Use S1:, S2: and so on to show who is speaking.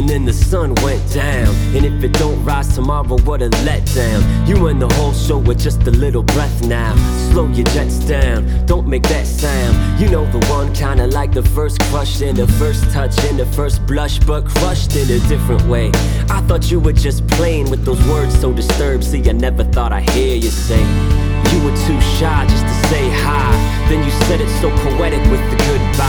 S1: and then the sun went down. And if it don't rise tomorrow, what a letdown. You and the whole show with just a little breath now. Slow your jets down, don't make that sound. You know the one, kinda like the first crush and the first touch and the first blush, but crushed in a different way. I thought you were just playing with those words so disturbed. See, I never thought I'd hear you say you were too shy just to say hi. Then you said it so poetic with the goodbye.